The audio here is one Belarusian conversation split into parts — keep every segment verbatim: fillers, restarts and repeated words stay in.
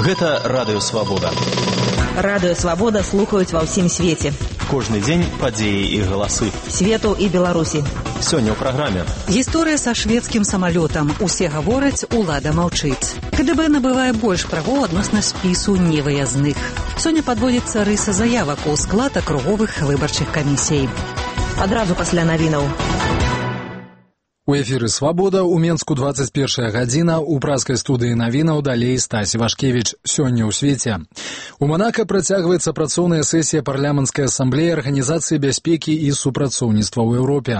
Гэта Радыё Свабода. Радыё Свабода слухаюць ва ўсім свеце. Кожны дзень падзеі і галасы. Свету і Беларусі. Сёння ў праграме. Гісторыя са шведскім самалётам. Усе гавораць, улада маўчыць. КДБ набывае больш правоў адносна спісу невыязных. Сёння падводзіцца рыса заявак у склад акруговых выбарчых камісій. Адразу пасля навінаў. У эфіры «Свабода» у Менску двадцать первая гадзіна, у праскай студыі навінаў далей Стась Івашкевіч. Сёння ў свеце. У Манака працягваецца працоўная сесія парламенцкай асамблеі Арганізацыі бяспекі і супрацоўніцтва ў Еўропе.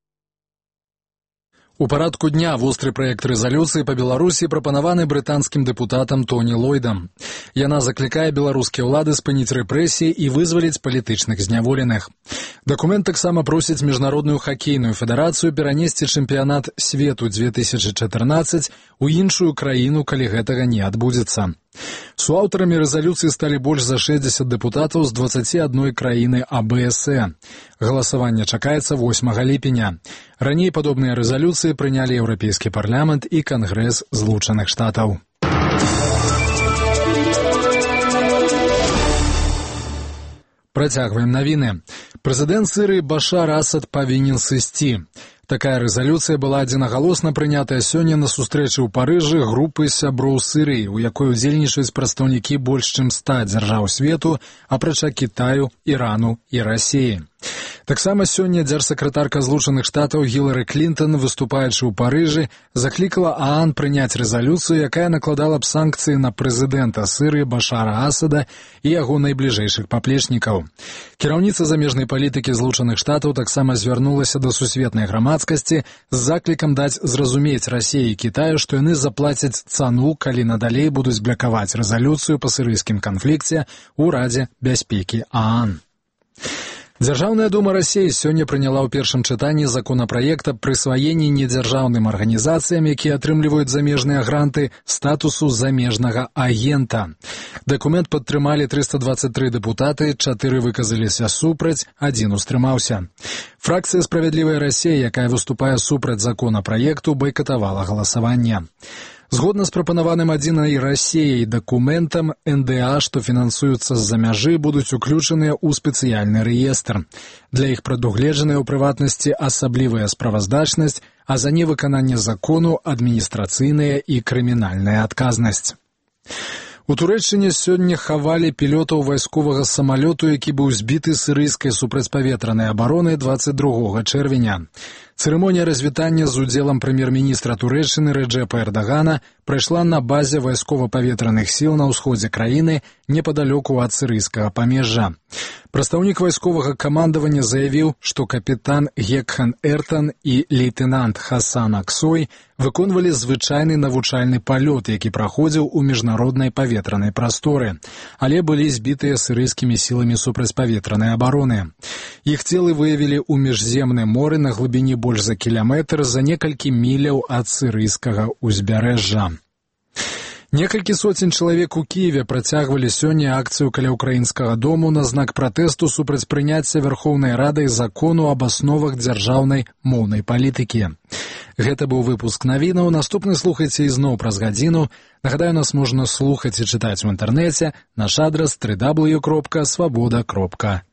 У парадку дня востры праект рэзалюцыі па Беларусі прапанаваны брытанскім дэпутатам Тоні Ллойдам. Яна заклікае беларускія ўлады спыніць рэпрэсіі і вызваліць палітычных зняволеных. Дакумент таксама просіць міжнародную хакейную федэрацыю перанесці чэмпіянат свету две тысячы чатырнаццаць у іншую краіну, калі гэтага не адбудзецца. Суаўтарамі рэзалюцыі сталі больш за шэсцьдзесят дэпутатаў з дваццаці адной краіны А Б С Э. Галасаванне чакаецца восьмага ліпеня. Раней падобныя рэзалюцыі прынялі Еўрапейскі парламент і Кангрэс Злучаных Штатаў. Працягваем навіны. Прэзідэнт Сірыі Башар Асад павінен сысці. Такая рэзалюцыя была адзінагалосна прынятая сёння на сустрэчы ў Парыжы групы сяброў Сірыі, у якой удзельнічаюць прадстаўнікі больш чым ста дзяржаў свету, апрача Кітаю, Ірану і Расіі. Таксама сёння дзяржсакратарка Злучаных Штатаў Гілары Клінтон, выступаючы ў Парыжы, заклікала ААН прыняць рэзалюцыю, якая накладала б санкцыі на прэзідэнта Сірыі Башара Асада і яго найбліжэйшых паплечнікаў. Кіраўніца замежнай палітыкі Злучаных Штатаў таксама звярнулася да сусветнай грамадскасці з заклікам даць зразумець Расіі і Кітаю, што яны заплацяць цану, калі надалей будуць блакаваць рэзалюцыю па сірыйскім канфлікце ў Радзе бяспекі ААН. Дзяржаўная дума Расіі сёння прыняла ў першым чытанні законапраект аб прысваенні недзяржаўным арганізацыям, якія атрымліваюць замежныя гранты, статусу замежнага агента. Дакумент падтрымалі трыста дваццаць тры дэпутаты, чатыры выказаліся супраць, адзін устрымаўся. Фракцыя «Справядлівая Расія», якая выступае супраць законапраекту, байкатавала галасаванне. Згодна з прапанаваным адзінай Расіяй дакументам, Н Д А, што фінансуюцца з-за мяжы, будуць уключаныя ў спецыяльны рэестр. Для іх прадугледжаная ў прыватнасці асаблівая справаздачнасць, а за невыкананне закону адміністрацыйная і крымінальная адказнасць. У Турэччыне сёння хавалі пілётаў вайсковага самалёту, які быў збіты сірыйскай супрацьпаветранай абаронай дваццаць другога чэрвеня. Цырымонія развітання з удзелам прэм'ер-міністра Турэччыны Рэджэпа Эрдагана прайшла на базе вайскова-паветраных сіл на ўсходзе краіны непадалёку ад сірыйскага памежжа. Прадстаўнік вайсковага камандавання заявіў, што капітан Гекхан Эртан і лейтэнант Хасан Аксой выконвалі звычайны навучальны палёт, які праходзіў у міжнароднай паветранай прасторы, але былі збітыя сірыйскімі сіламі супрацьпаветранай абароны. Іх целы выявілі ў міжземным моры на глыбіні больш за кіляметр за некалькі міляў ад сірыйскага ўзбярэжжа. Некалькі соцень чалавек у Кіеве працягвалі сёння акцыю каля ўкраінскага дому на знак пратэсту супраць прыняцця Верхоўнай Радай закону аб асновах дзяржаўнай моўнай палітыкі. Гэта быў выпуск навінаў. Наступны слухайце ізноў праз гадзіну. Нагадаю, нас можна слухаць і чытаць у інтэрнэце. Наш адрас дабл ю дабл ю дабл ю кропка свабода кропка